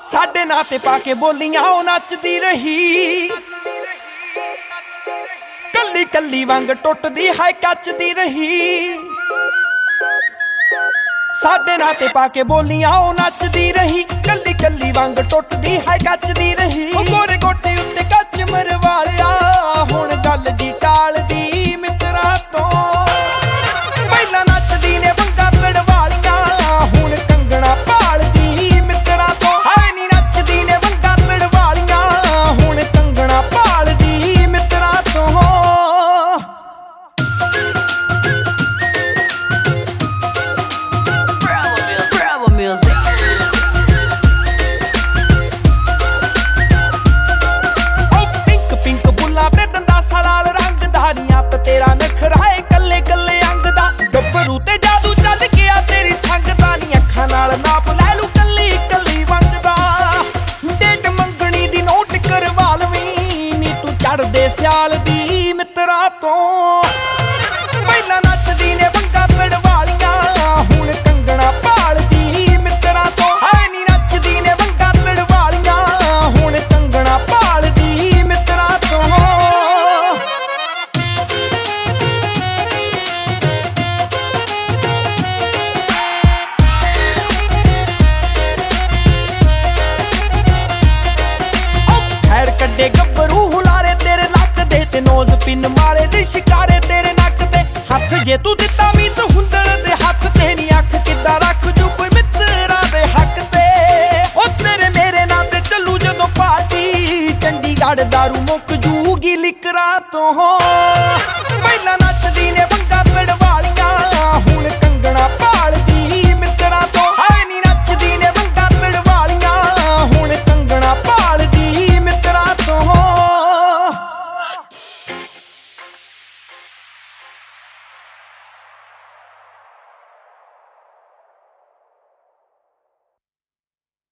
साडे नां ते पाके बोलियां ओ नचदी रही, कल्ली कल्ली वांग टुटदी हाय कचदी रही। साडे नां ते पाके बोलियां ओ नचदी रही, कल्ली कल्ली वांग टुटदी हाय कचदी रही। ओ गोरे गोटे उत्ते कच मरवालिया हुण गल दी टालदी मित्रा तो, पहला नचदी ने वंगा तड़वालियां हुण कंगना भालदी मित्रा तो। हाय नी नचदी ने वंगा तड़वालियां हुण कंगना भालदी मित्रा तो। लाल रंग धारियां ते तेरा नखराए कल्ले कल्ले अंग दा, गब्बरू ते जादू चल गया तेरी संग दा नी। अखां नाल नाप लै लू कल्ली कल्ली वंग दा, डेट मंगणी दी नोट करवा लवीं नी तू चढ़दे सियाल दी मित्रा तो। पहला नचदी ने वंगा तड़वालियां हुण कंगना भालदी मित्रा तो। हाय नी नचदी ने वंगा तड़वालियां हुण कंगना भालदी मित्रा तो। कड्डे गब्बरू हुलारे तेरे लक दे ते नोज पिन मारे दी शिकारे तेरे नक ते। हथ जे तू दिता मीत हुंदड़ दे हथ ते नी अख किद्दां रख जू कोई मित्रा दे हक ते। ओ तेरे मेरे नां ते चलू जदों पार्टी, चंडीगढ़ दारू मुक जूगी लिकरा तो। पहला